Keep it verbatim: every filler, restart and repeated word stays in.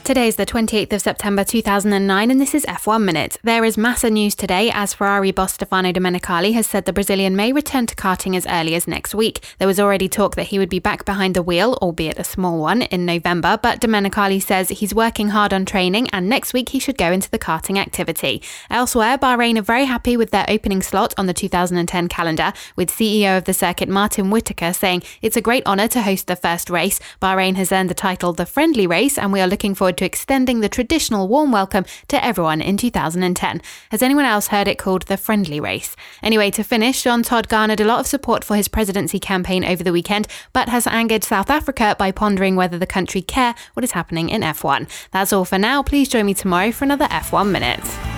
Today is the twenty-eighth of September two thousand nine and this is F one Minute. There is Massa news today as Ferrari boss Stefano Domenicali has said the Brazilian may return to karting as early as next week. There was already talk that he would be back behind the wheel, albeit a small one, in November, but Domenicali says he's working hard on training and next week he should go into the karting activity. Elsewhere, Bahrain are very happy with their opening slot on the two thousand ten calendar, with C E O of the circuit Martin Whitaker saying it's a great honour to host the first race. Bahrain has earned the title the Friendly Race and we are looking forward to extending the traditional warm welcome to everyone in two thousand ten. Has anyone else heard it called the Friendly Race? Anyway, to finish, Jean Todt garnered a lot of support for his presidency campaign over the weekend, but has angered South Africa by pondering whether the country care what is happening in F one. That's all for now. Please join me tomorrow for another F one Minute.